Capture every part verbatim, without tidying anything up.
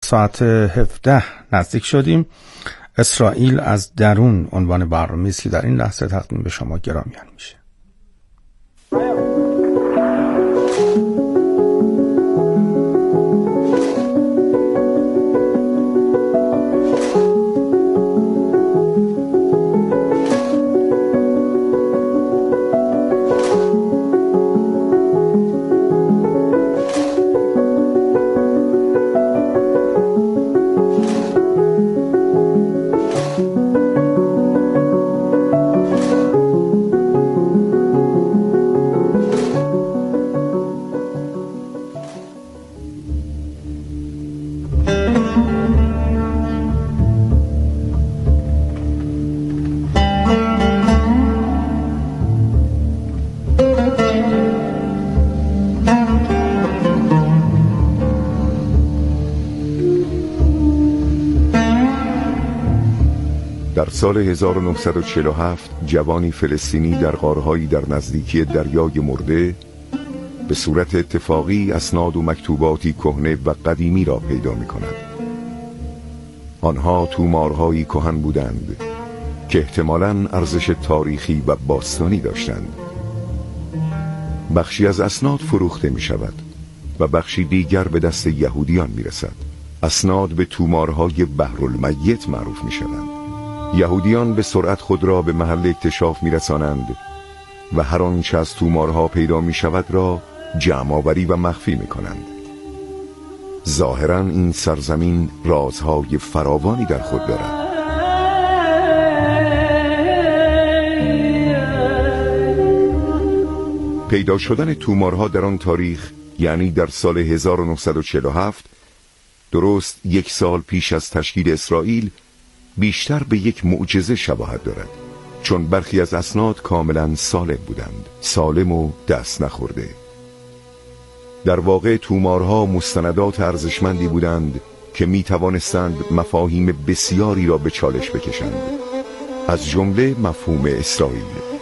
ساعت هفده نزدیک شدیم. اسرائیل از درون عنوان برنامه‌ای است که در این لحظه تقدیم به شما گرامیان میشه. در سال هزار و نهصد و چهل و هفت جوانی فلسطینی در غارهایی در نزدیکی دریای مرده به صورت اتفاقی اسناد و مکتوباتی کهنه و قدیمی را پیدا می کند. آنها تومارهایی کهن بودند که احتمالاً ارزش تاریخی و باستانی داشتند. بخشی از اسناد فروخته می شود و بخشی دیگر به دست یهودیان می رسد. اسناد به تومارهای بحرالمیت معروف می شوند. یهودیان به سرعت خود را به محل اکتشاف می رسانند و هر آنچه از تومارها پیدا می شود را جمع‌آوری و مخفی می کنند. ظاهراً این سرزمین رازهای فراوانی در خود دارد. پیدا شدن تومارها در آن تاریخ، یعنی در سال هزار و نهصد و چهل و هفت، درست یک سال پیش از تشکیل اسرائیل، بیشتر به یک معجزه شباهت دارد، چون برخی از اسناد کاملا سالم بودند، سالم و دست نخورده. در واقع تومارها مستندات ارزشمندی بودند که می توانستند مفاهیم بسیاری را به چالش بکشند، از جمله مفهوم اسرائیل.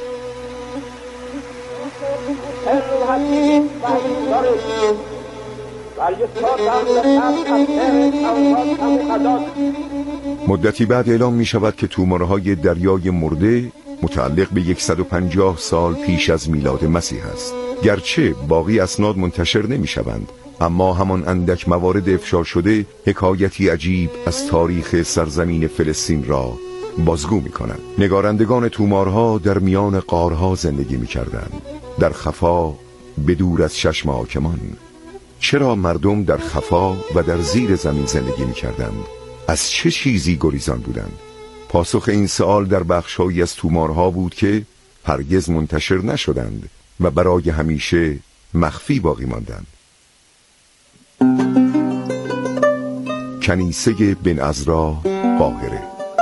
مدتی بعد اعلام می شود که تومارهای دریای مرده متعلق به صد و پنجاه سال پیش از میلاد مسیح است. گرچه باقی اسناد منتشر نمی شوند، اما همان اندک موارد افشا شده حکایتی عجیب از تاریخ سرزمین فلسطین را بازگو می کنند. نگارندگان تومارها در میان غارها زندگی می کردند، در خفا، بدور از چشم حاکمان. چرا مردم در خفا و در زیر زمین زندگی می کردند؟ از چه چیزی گریزان بودند؟ پاسخ این سوال در بخش‌هایی از تومارها بود که هرگز منتشر نشدند و برای همیشه مخفی باقی ماندند. کنیسه بن عزرا، قاهره.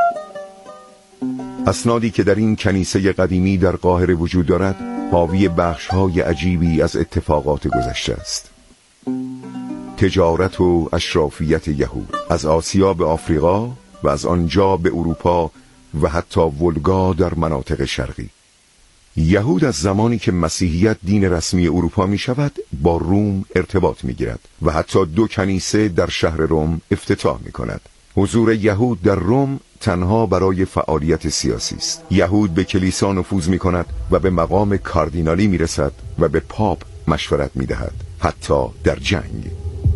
اسنادی که در این کنیسه قدیمی در قاهره وجود دارد حاوی بخش‌های عجیبی از اتفاقات گذشته است. تجارت و اشرافیت یهود از آسیا به آفریقا و از آنجا به اروپا و حتی ولگا در مناطق شرقی. یهود از زمانی که مسیحیت دین رسمی اروپا می شود با روم ارتباط می گیرد و حتی دو کنیسه در شهر روم افتتاح می کند. حضور یهود در روم تنها برای فعالیت سیاسی است. یهود به کلیسا نفوذ می کند و به مقام کاردینالی می رسد و به پاپ مشورت می دهد، حتی در جنگ.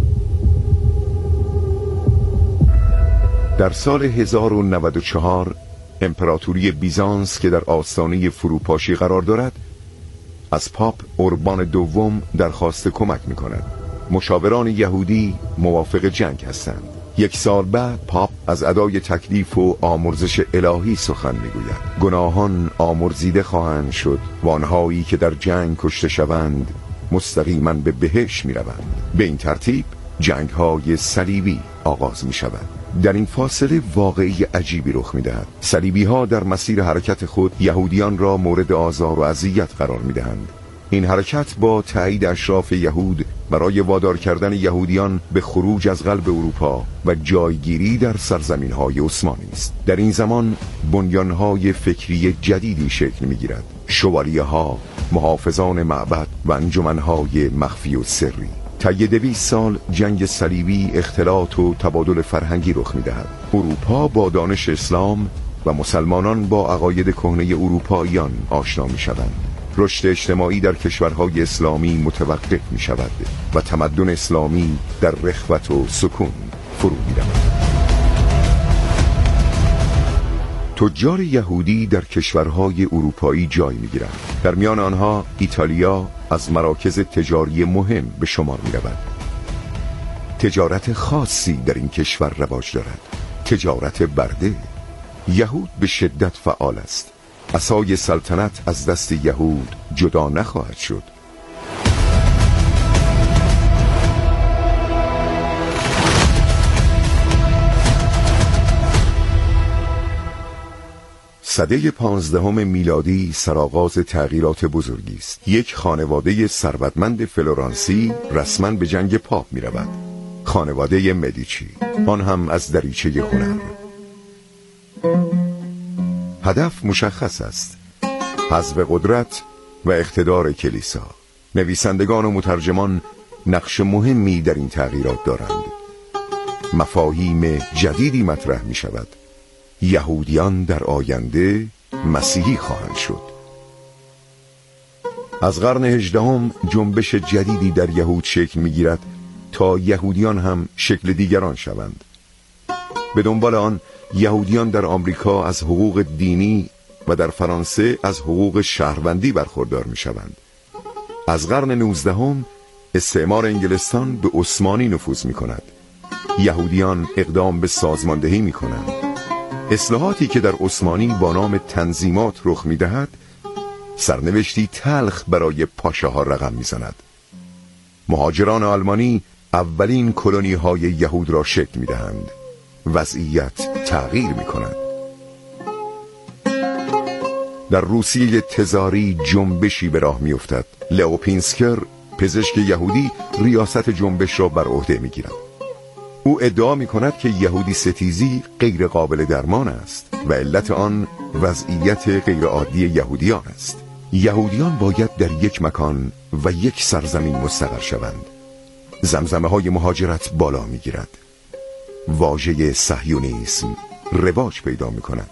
در سال هزار و نود و چهار امپراتوری بیزانس که در آستانه فروپاشی قرار دارد از پاپ اوربان دوم درخواست کمک می کند. مشاوران یهودی موافق جنگ هستند. یک سال بعد پاپ از ادای تکلیف و آمرزش الهی سخن می گوید. گناهان آمرزیده خواهند شد و آنهایی که در جنگ کشته شوند مستقیما به بهشت می روند. به این ترتیب جنگ های صلیبی آغاز می شود. در این فاصله واقعی عجیبی رخ می دهد. صلیبی ها در مسیر حرکت خود یهودیان را مورد آزار و اذیت قرار می دهند. این حرکت با تایید اشراف یهود برای وادار کردن یهودیان به خروج از قلب اروپا و جایگیری در سرزمین های عثمانی است. در این زمان بنیان های فکری جدیدی شکل می گیرد. شوالیه ها، محافظان معبد و انجمن های مخفی و سری. طی دویست سال جنگ صلیبی، اختلاط و تبادل فرهنگی رخ می‌دهد. اروپا با دانش اسلام و مسلمانان با عقاید کهنه اروپاییان آشنا می‌شوند. رشد اجتماعی در کشورهای اسلامی متوقف می‌شود و تمدن اسلامی در رخوت و سکون فرو می‌رود. تجار یهودی در کشورهای اروپایی جای می‌گیرند. در میان آنها ایتالیا از مراکز تجاری مهم به شمار می‌رود. تجارت خاصی در این کشور رواج دارد، تجارت برده. یهود به شدت فعال است. عصای سلطنت از دست یهود جدا نخواهد شد. سده پانزدهم میلادی سرآغاز تغییرات بزرگی است. یک خانواده ثروتمند فلورانسی رسما به جنگ پاپ می رود. خانواده مدیچی، آن هم از دریچه هنر. هدف مشخص است: حذف قدرت و اقتدار کلیسا. نویسندگان و مترجمان نقش مهمی در این تغییرات دارند. مفاهیم جدیدی مطرح می شود. یهودیان در آینده مسیحی خواهند شد. از قرن هجدهم جنبش جدیدی در یهود شکل می‌گیرد تا یهودیان هم شکل دیگران شوند. به دنبال آن یهودیان در آمریکا از حقوق دینی و در فرانسه از حقوق شهروندی برخوردار می‌شوند. از قرن نوزدهم استعمار انگلستان به عثمانی نفوذ می‌کند. یهودیان اقدام به سازماندهی می‌کنند. اصلاحاتی که در عثمانی با نام تنظیمات رخ می‌دهد، سرنوشتی تلخ برای پاشاها رقم می‌زند. مهاجران آلمانی اولین کلونی‌های یهود را شکل می‌دهند. وضعیت تغییر می‌کند. در روسیه تزاری جنبشی به راه می‌افتد. لئو پینسکر، پزشک یهودی، ریاست جنبش را بر عهده می‌گیرد. او ادعا می‌کند که یهودی ستیزی غیر قابل درمان است و علت آن وضعیت غیر عادی یهودیان است. یهودیان باید در یک مکان و یک سرزمین مستقر شوند. زمزمه های مهاجرت بالا می‌گیرد. واژه صهیونیسم رواج پیدا می‌کند.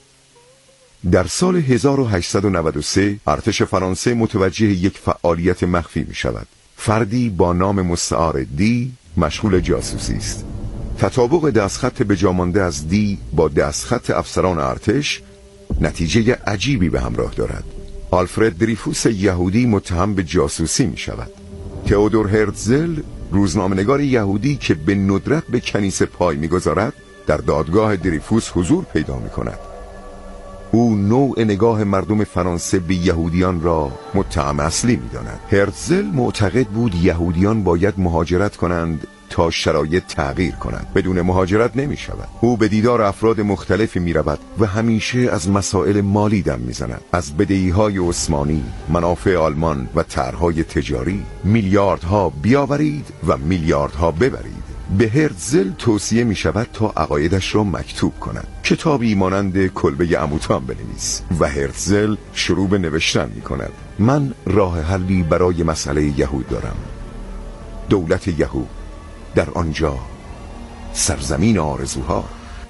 در سال هزار و هشتصد و نود و سه ارتش فرانسه متوجه یک فعالیت مخفی می‌شود. فردی با نام مستعار دی مشغول جاسوسی است. تطابق دستخط بجامانده از دی با دستخط افسران ارتش نتیجه عجیبی به همراه دارد. آلفرد دریفوس یهودی متهم به جاسوسی می شود. تئودور هرتزل، روزنامه‌نگار یهودی که به ندرت به کنیسه پای می گذارد، در دادگاه دریفوس حضور پیدا می کند. او نوع نگاه مردم فرانسه به یهودیان را متهم اصلی می داند. هرتزل معتقد بود یهودیان باید مهاجرت کنند تا شرایط تغییر کنند. بدون مهاجرت نمی شود. او به دیدار افراد مختلفی می رود و همیشه از مسائل مالی دم می زند. از بدهی‌های عثمانی، منافع آلمان و طرح‌های تجاری. میلیاردها بیاورید و میلیاردها ببرید. به هرتزل توصیه می شود تا عقایدش را مکتوب کند. کتابی مانند کلبه عموتان بنویس و هرتزل شروع به نوشتن می کند. من راه حلی برای مسئله یهود دارم. دولت یهود در آنجا، سرزمین آرزوها.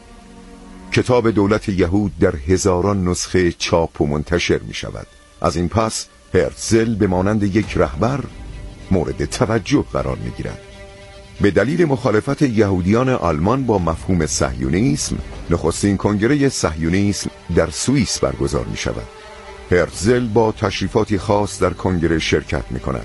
کتاب دولت یهود در هزاران نسخه چاپ و منتشر می شود. از این پس هرتزل به مانند یک رهبر مورد توجه قرار می گیرد. به دلیل مخالفت یهودیان آلمان با مفهوم صهیونیسم، نخستین کنگره صهیونیسم در سوئیس برگزار می شود. هرتزل با تشریفاتی خاص در کنگره شرکت می کند.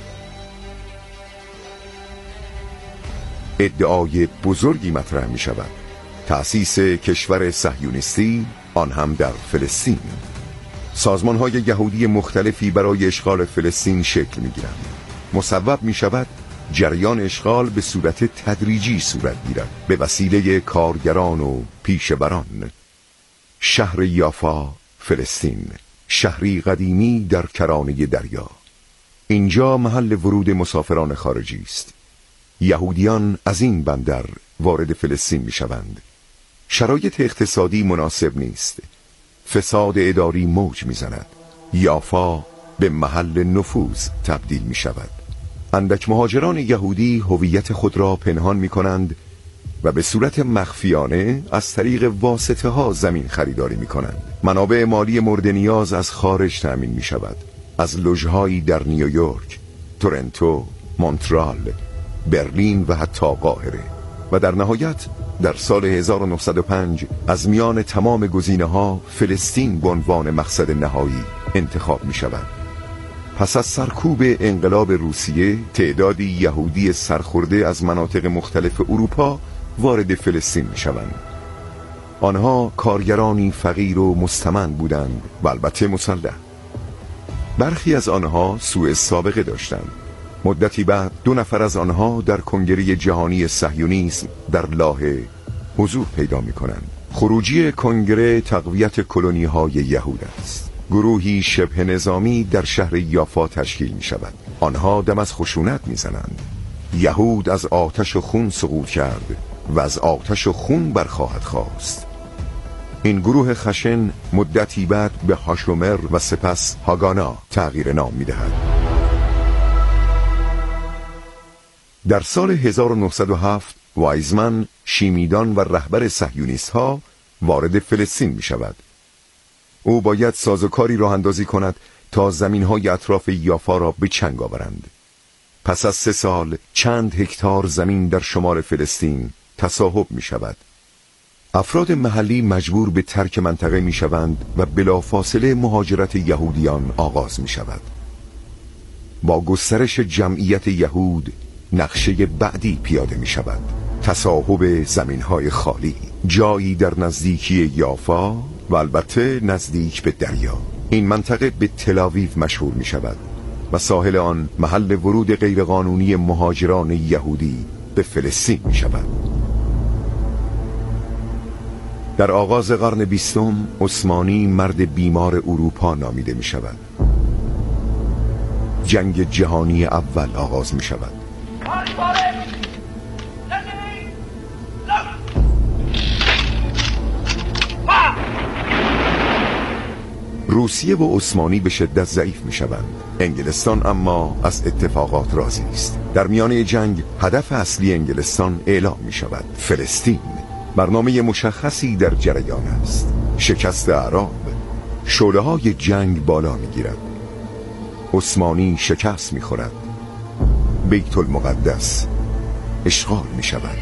ادعای بزرگی مطرح می شود: تأسیس کشور صهیونیستی، آن هم در فلسطین. سازمان‌های یهودی مختلفی برای اشغال فلسطین شکل می گیرند. مصوب می شود جریان اشغال به صورت تدریجی صورت گیرد به وسیله کارگران و پیشوران. شهر یافا، فلسطین، شهری قدیمی در کرانه دریا. اینجا محل ورود مسافران خارجی است. یهودیان از این بندر وارد فلسطین می شوند. شرایط اقتصادی مناسب نیست. فساد اداری موج می زند. یافا به محل نفوذ تبدیل می شود. اندک مهاجران یهودی هویت خود را پنهان می کنند و به صورت مخفیانه از طریق واسطه ها زمین خریداری می کنند. منابع مالی مورد نیاز از خارج تأمین می شود، از لژهایی در نیویورک، تورنتو، مونترال، برلین و حتی قاهره. و در نهایت در سال هزار و نهصد و پنج از میان تمام گزینه‌ها فلسطین به عنوان مقصد نهایی انتخاب می شود. پس از سرکوب انقلاب روسیه، تعدادی یهودی سرخورده از مناطق مختلف اروپا وارد فلسطین می شوند. آنها کارگرانی فقیر و مستمند بودند و البته مسلح. برخی از آنها سوء سابقه داشتند. مدتی بعد دو نفر از آنها در کنگره جهانی صهیونیسم در لاهه حضور پیدا می کنند. خروجی کنگره تقویت کلونی های یهود است. گروهی شبه نظامی در شهر یافا تشکیل می شود. آنها دم از خشونت می زنند. یهود از آتش و خون سقوط کرد و از آتش و خون برخواهد خواست. این گروه خشن مدتی بعد به هاشومر و سپس هاگانا تغییر نام می دهد. در سال هزار و نهصد و هفت وایزمن، شیمیدان و رهبر صهیونیست ها وارد فلسطین می شود. او باید سازوکاری راه اندازی کند تا زمین های اطراف یافا را به چنگ آورند. پس از سه سال چند هکتار زمین در شمال فلسطین تصاحب می شود. افراد محلی مجبور به ترک منطقه می شوند و بلافاصله مهاجرت یهودیان آغاز می شود. با گسترش جمعیت یهود نقشه بعدی پیاده می شود. تصاحب زمین های خالی، جایی در نزدیکی یافا و البته نزدیک به دریا. این منطقه به تل‌آویو مشهور می شود و ساحل آن محل ورود غیرقانونی مهاجران یهودی به فلسطین می شود. در آغاز قرن بیستم عثمانی مرد بیمار اروپا نامیده می شود. جنگ جهانی اول آغاز می شود. روسیه و عثمانی به شدت ضعیف می شوند. انگلستان اما از اتفاقات راضی است. در میانه جنگ هدف اصلی انگلستان اعلام می شود: فلسطین. برنامه مشخصی در جریان است. شکست اعراب. شعله های جنگ بالا می گیرد. عثمانی شکست می خورد. بیت المقدس اشغال می شود.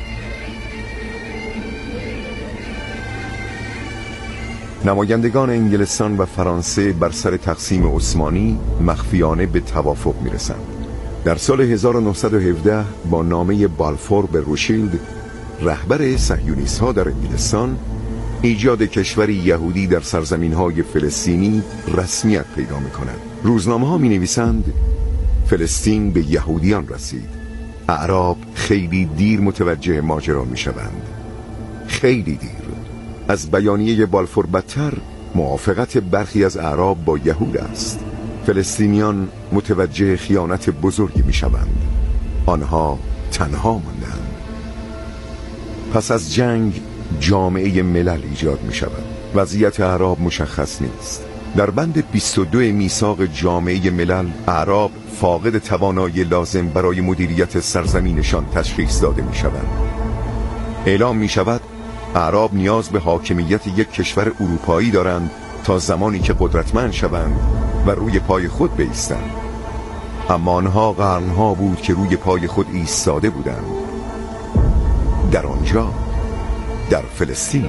نمایندگان انگلستان و فرانسه بر سر تقسیم عثمانی مخفیانه به توافق می رسند. در سال هزار و نهصد و هفده با نامه بالفور به روشیلد، رهبر صهیونیست ها در انگلستان، ایجاد کشوری یهودی در سرزمین های فلسطینی رسمیت پیدا می کند. روزنامه ها می نویسند فلسطین به یهودیان رسید. اعراب خیلی دیر متوجه ماجرا می شوند. خیلی دیر. از بیانیه بالفور بدتر موافقت برخی از اعراب با یهود است. فلسطینیان متوجه خیانت بزرگی می شوند. آنها تنها ماندند. پس از جنگ جامعه ملل ایجاد می شود. وضعیت اعراب مشخص نیست. در بند بیست و دو میثاق جامعه ملل، اعراب فاقد توانایی لازم برای مدیریت سرزمینشان تشخیص داده می شوند. اعلام می شود اعراب نیاز به حاکمیت یک کشور اروپایی دارند تا زمانی که قدرتمند شوند و روی پای خود بایستند. اما آنها قرنها بود که روی پای خود ایستاده بودند. در آنجا، در فلسطین.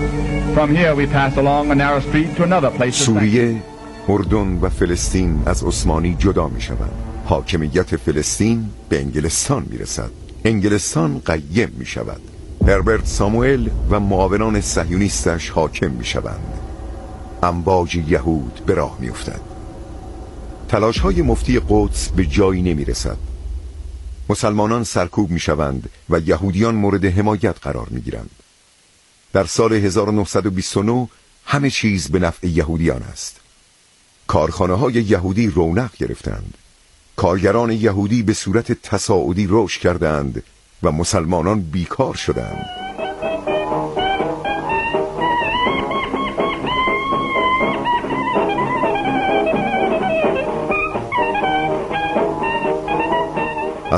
سوریه، اردن و فلسطین از عثمانی جدا می شوند. حاکمیت فلسطین به انگلستان می رسد. انگلستان قیم می شود. هربرت ساموئل و معاونان صهیونیستش حاکم می شوند. امواج یهود به راه می افتد. تلاش های مفتی قدس به جایی نمی رسد. مسلمانان سرکوب می شوند و یهودیان مورد حمایت قرار می گیرند. در سال هزار و نهصد و بیست و نه همه چیز به نفع یهودیان است. کارخانه های یهودی رونق گرفتند. کارگران یهودی به صورت تصاعدی رشد کردند و مسلمانان بیکار شدند.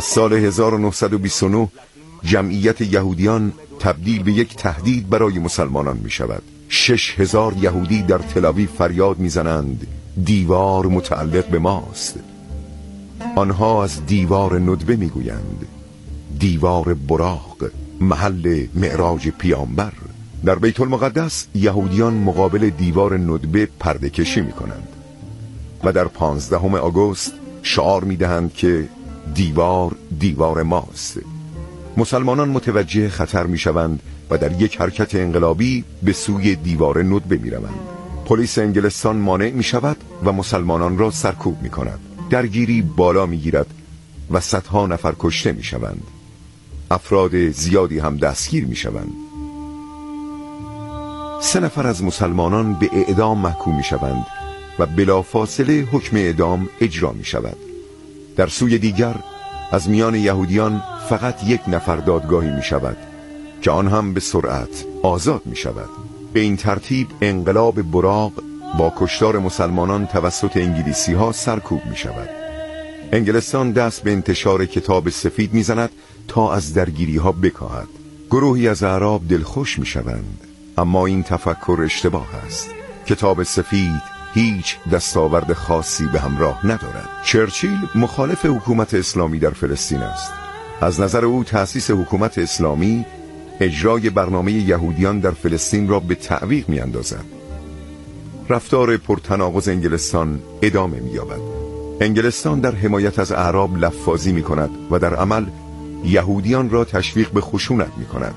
از سال هزار و نهصد و بیست و نه جمعیت یهودیان تبدیل به یک تهدید برای مسلمانان می شود. شش هزار یهودی در تل‌آویو فریاد می زنند دیوار متعلق به ماست. آنها از دیوار ندبه می گویند، دیوار براق، محل معراج پیامبر. در بیت المقدس یهودیان مقابل دیوار ندبه پرده کشی می کنند و در پانزدهم آگوست شعار می دهند که دیوار دیوار ماست. مسلمانان متوجه خطر می شوند و در یک حرکت انقلابی به سوی دیوار ندبه می روند. پلیس انگلستان مانع می شود و مسلمانان را سرکوب می کند. درگیری بالا می گیرد و صدها نفر کشته می شوند. افراد زیادی هم دستگیر می شوند. سه نفر از مسلمانان به اعدام محکوم می شوند و بلافاصله حکم اعدام اجرا می شود. در سوی دیگر از میان یهودیان فقط یک نفر دادگاهی می شود که آن هم به سرعت آزاد می شود. به این ترتیب انقلاب براق با کشتار مسلمانان توسط انگلیسی ها سرکوب می شود. انگلستان دست به انتشار کتاب سفید می زند تا از درگیری ها بکاهد. گروهی از اعراب دلخوش می شوند، اما این تفکر اشتباه است. کتاب سفید هیچ دستاورد خاصی به همراه ندارد. چرچیل مخالف حکومت اسلامی در فلسطین است. از نظر او تأسیس حکومت اسلامی اجرای برنامه یهودیان در فلسطین را به تعویق می اندازد. رفتار پرتناقض انگلستان ادامه می یابد. انگلستان در حمایت از اعراب لفاظی می کند و در عمل یهودیان را تشویق به خشونت می کند.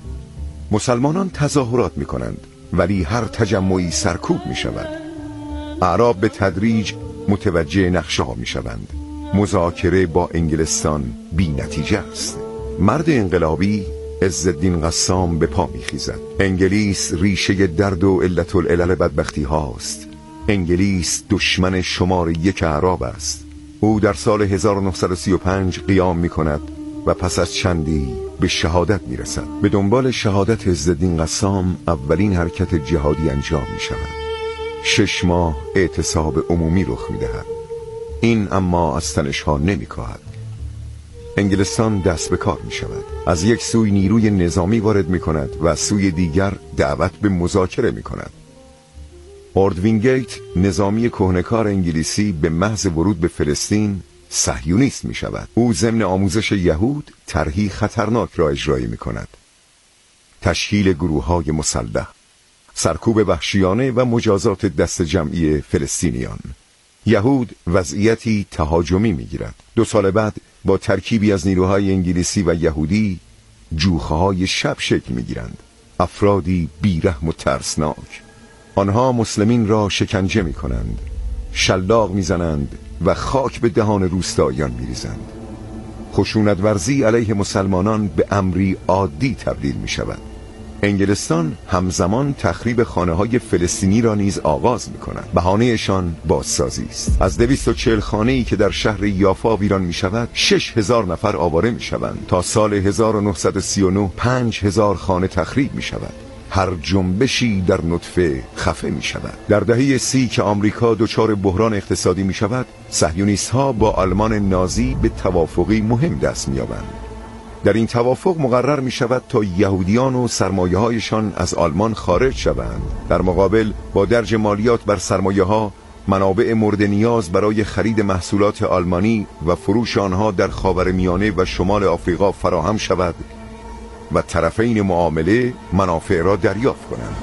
مسلمانان تظاهرات می کنند ولی هر تجمعی سرکوب می شود. اعراب به تدریج متوجه نقشه ها می شوند. مذاکره با انگلستان بی نتیجه است. مرد انقلابی عزالدین قسام به پا می خیزد. انگلیس ریشه درد و علت العلل بدبختی هاست. انگلیس دشمن شمار یک اعراب است. او در سال هزار و نهصد و سی و پنج قیام می کند و پس از چندی به شهادت می رسد. به دنبال شهادت عزالدین قسام اولین حرکت جهادی انجام می شود. شش ماه اعتصاب عمومی رخ می دهد. این اما از تنش‌ها نمی کاهد. انگلستان دست به کار می شود. از یک سوی نیروی نظامی وارد می کند و از سوی دیگر دعوت به مذاکره می کند. لورد وینگیت نظامی کهنه‌کار انگلیسی به محض ورود به فلسطین صهیونیست می شود. او ضمن آموزش یهود طرحی خطرناک را اجرایی می کند. تشکیل گروه‌های مسلح، سرکوب وحشیانه و مجازات دست جمعی فلسطینیان. یهود وضعیتی تهاجمی می گیرد. دو سال بعد با ترکیبی از نیروهای انگلیسی و یهودی جوخه‌های شب شکل می گیرند. افرادی بیرحم و ترسناک. آنها مسلمین را شکنجه می کنند، شلاق می زنند و خاک به دهان روستاییان می ریزند. خشونت ورزی علیه مسلمانان به امری عادی تبدیل می شود. انگلستان همزمان تخریب خانه‌های فلسطینی را نیز آغاز می‌کند. بهانه‌شان بازسازی است. از دویست و چهل خانه‌ای که در شهر یافا ویران می‌شود، شش هزار نفر آواره می‌شوند. تا سال هزار و نهصد و سی و نه پنج هزار خانه تخریب می‌شود. هر جنبشی در نطفه خفه می‌شود. در دهه سی که آمریکا دچار بحران اقتصادی می‌شود، صهیونیست‌ها با آلمان نازی به توافقی مهم دست می‌یابند. در این توافق مقرر می شود تا یهودیان و سرمایه هایشان از آلمان خارج شوند. در مقابل با درج مالیات بر سرمایه ها، منابع مورد نیاز برای خرید محصولات آلمانی و فروش آنها در خاورمیانه و شمال آفریقا فراهم شود و طرفین معامله منافع را دریافت کنند.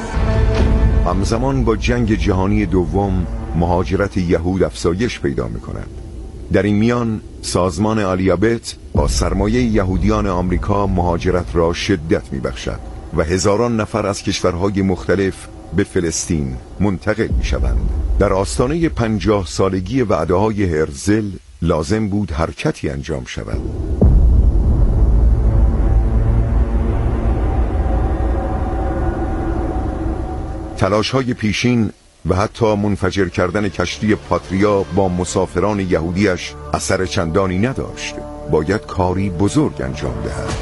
همزمان با جنگ جهانی دوم مهاجرت یهود افزایش پیدا می کند. در این میان سازمان آلیابت با سرمایه یهودیان آمریکا مهاجرت را شدت می‌بخشد و هزاران نفر از کشورهای مختلف به فلسطین منتقل می‌شوند. در آستانه پنجاه سالگی وعده‌های هرزل لازم بود حرکتی انجام شود. تلاش‌های پیشین و حتی منفجر کردن کشتی پاتریا با مسافران یهودیش اثر چندانی نداشت. باید کاری بزرگ انجام دهد.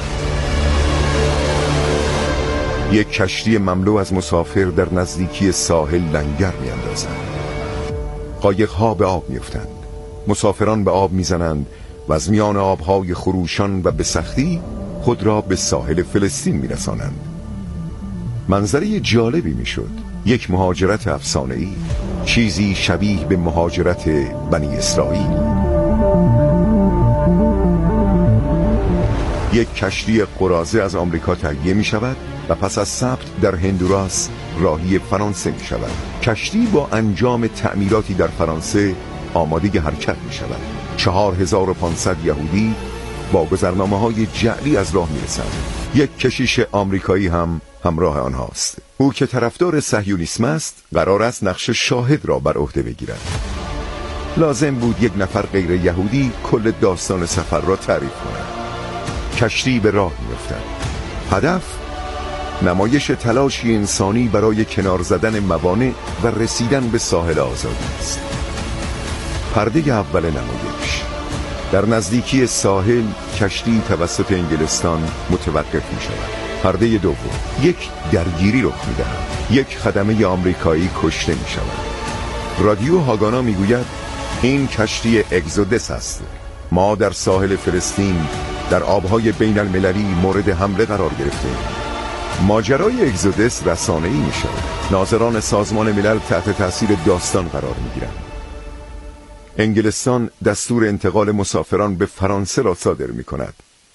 یک کشتی مملو از مسافر در نزدیکی ساحل لنگر می اندازند. قایق‌ها به آب می افتند. مسافران به آب می زنند و از میان آبهای خروشان و به سختی خود را به ساحل فلسطین می‌رسانند. منظره جالبی میشد. یک مهاجرت افسانه‌ای، چیزی شبیه به مهاجرت بنی اسرائیل. یک کشتی قراضه از آمریکا تهیه می شود و پس از ثبت در هندوراس راهی فرانسه می شود. کشتی با انجام تعمیراتی در فرانسه آماده حرکت می شود. چهار هزار و پانصد یهودی با گذرنامه های جعلی از راه می رسند. یک کشیش آمریکایی هم همراه آنهاست. او که طرفدار صهیونیسم است قرار است نقش شاهد را بر عهده بگیرد. لازم بود یک نفر غیر یهودی کل داستان سفر را تعریف کند. کشتی به راه می‌افتد. هدف نمایش تلاشی انسانی برای کنار زدن موانع و رسیدن به ساحل آزادی است. پرده اول نمایش. در نزدیکی ساحل کشتی توسط انگلستان متوقف می‌شود. پرده دوم. یک درگیری رخ می‌دهد. یک خدمه آمریکایی کشته می‌شود. رادیو هاگانا می‌گوید این کشتی اگزودس است. ما در ساحل فلسطین در آبهای بین المللی مورد حمله قرار گرفتیم. ماجرای اگزودس رسانه‌ای می‌شود. ناظران سازمان ملل تحت تاثیر داستان قرار می‌گیرند. انگلستان دستور انتقال مسافران به فرانسه را صادر می‌کند.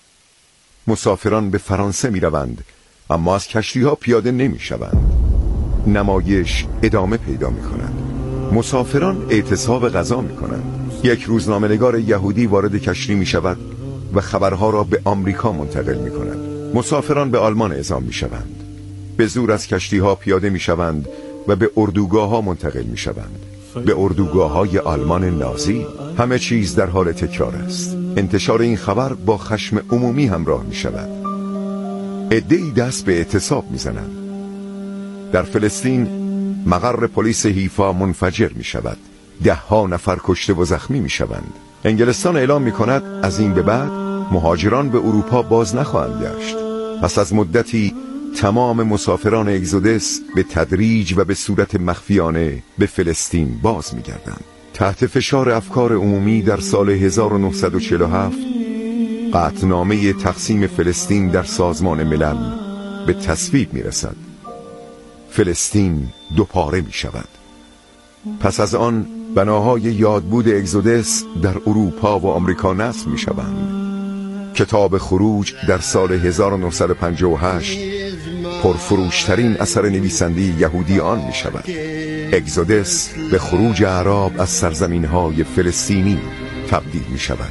مسافران به فرانسه می‌روند اما از کشتی‌ها پیاده نمی‌شوند. نمایش ادامه پیدا می‌کند. مسافران اعتصاب غذا می‌کنند. یک روزنامه‌نگار یهودی وارد کشتی می‌شود و خبرها را به آمریکا منتقل می‌کند. مسافران به آلمان اعزام می‌شوند. به زور از کشتی‌ها پیاده می‌شوند و به اردوگاه‌ها منتقل می‌شوند. به اردوگاه‌های آلمان نازی. همه چیز در حال تکرار است. انتشار این خبر با خشم عمومی همراه می‌شود. عده‌ای دست به اعتصاب می‌زنند. در فلسطین مقر پلیس حیفا منفجر می‌شود. ده ها نفر کشته و زخمی می‌شوند. انگلستان اعلام می‌کند از این به بعد مهاجران به اروپا باز نخواهند گشت. پس از مدتی تمام مسافران اگزودس به تدریج و به صورت مخفیانه به فلسطین باز می‌گردند. تحت فشار افکار عمومی در سال هزار و نهصد و چهل و هفت قطعنامه تقسیم فلسطین در سازمان ملل به تصویب می‌رسد. فلسطین دوپاره می‌شود. پس از آن بناهای یادبود اگزودس در اروپا و آمریکا نصب می‌شوند. کتاب خروج در سال هزار و نهصد و پنجاه و هشت پرفروشترین اثر نویسنده یهودی آن می شود. اگزودس به خروج اعراب از سرزمین‌های فلسطینی تبدیل می شود.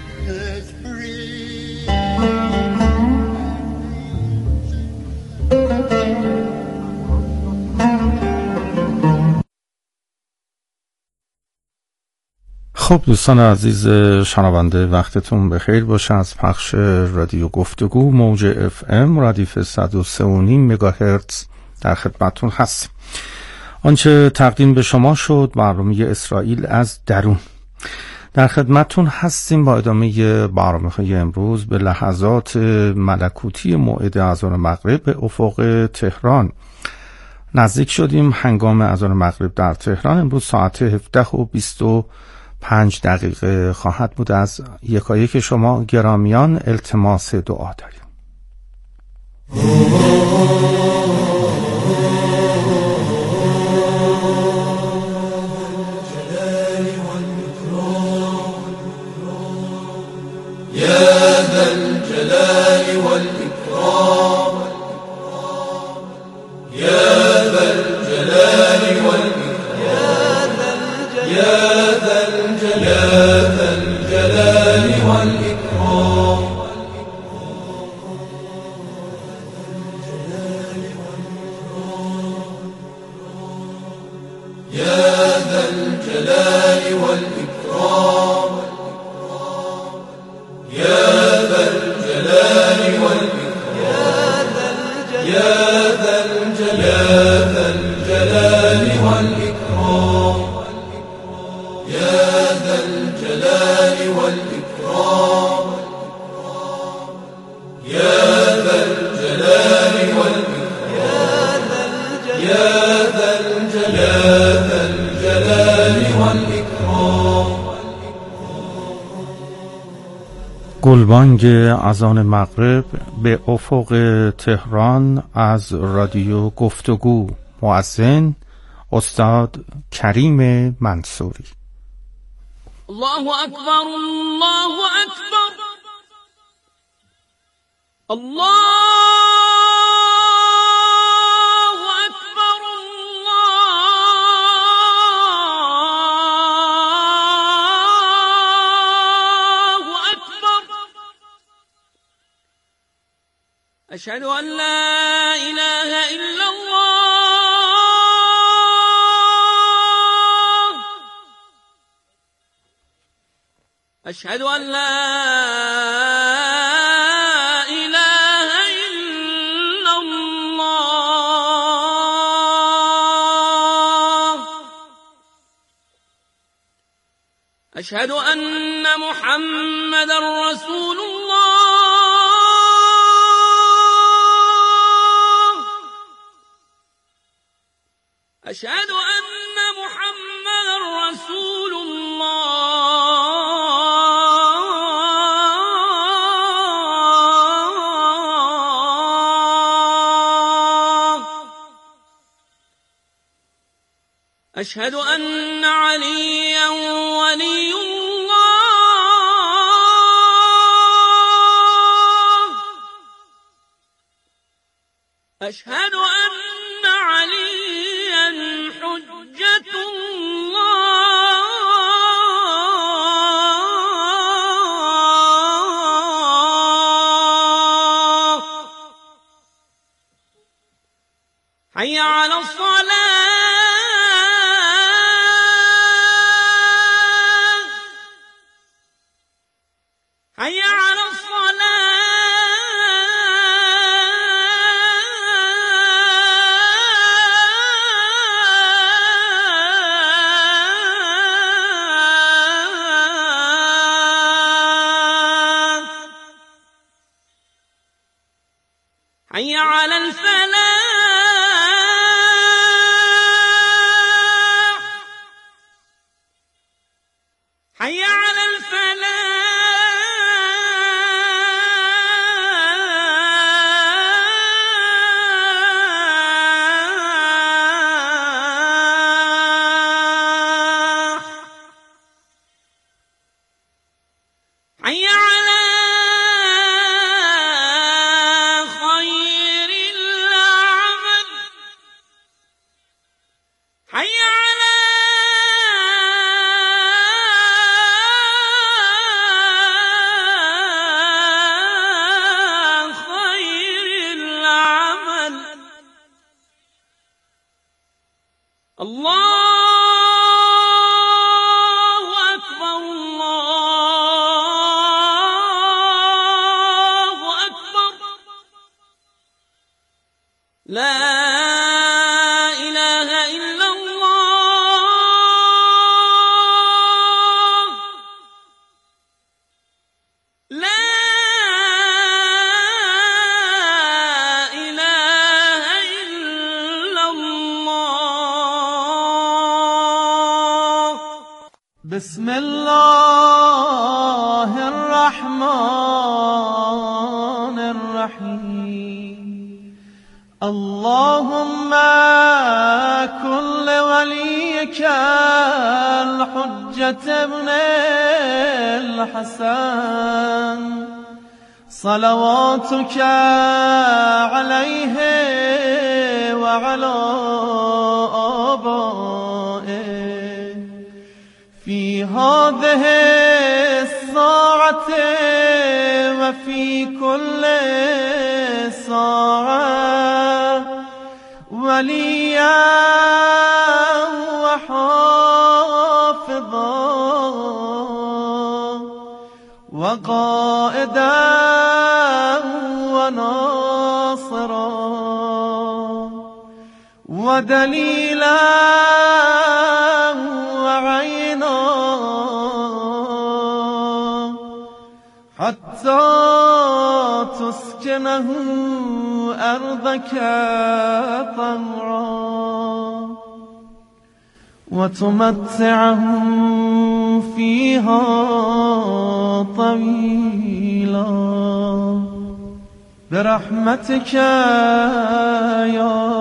خب دوستان عزیز شنونده، وقتتون بخیر باشه. از پخش رادیو گفتگو موج اف ام ردیف صد و سه و نیم مگاهرتز در خدمتتون هستیم. آنچه تقدیم به شما شد برنامه اسرائیل از درون. در خدمتتون هستیم با ادامه برنامه‌های امروز. به لحظات ملکوتی موعد اذان مغرب به افق تهران نزدیک شدیم. هنگام اذان مغرب در تهران امروز ساعت هفده و بیست و پنج دقیقه خواهد بود. از یکایک شما گرامیان التماس دعا داریم. يا ذا الجلال والإكرام يا ذا الجلال والإكرام يا ذا الجلال والإكرام يا ذا الجلال والإكرام يا ذا الجلال والإكرام يا ذا الجلال والإكرام يا ذا الجلال والإكرام يا ذا الجلال والإكرام يا ذا الجلال والإكرام گلبانگ اذان مغرب به افق تهران از رادیو گفتگو. مؤذن استاد کریم منصوری. الله اکبر، الله اکبر، الله أشهد أن لا إله إلا الله، أشهد أن لا إله إلا الله، أشهد أن محمدا رسول الله، أشهد أن محمدا رسول الله، أشهد أن عليا ولي الله، أشهد أن عليا حجة الله، حي على الصلاة، حي على حي على الفلاح، حي على الفلاح، حي على حي على خير العمل. الله أكبر، الله أكبر، لا بسم الله الرحمن الرحيم. اللهم كن لوليك الحجة ابن الحسن صلواتك عليه وعلى آبائه في هذه الساعة وفي كل ساعة وليا وحافظا وقائدا وناصرا ودليلا وعينا حتى تسكنه أرضك طوعا وتمتعه فيها طويلا برحمتك يا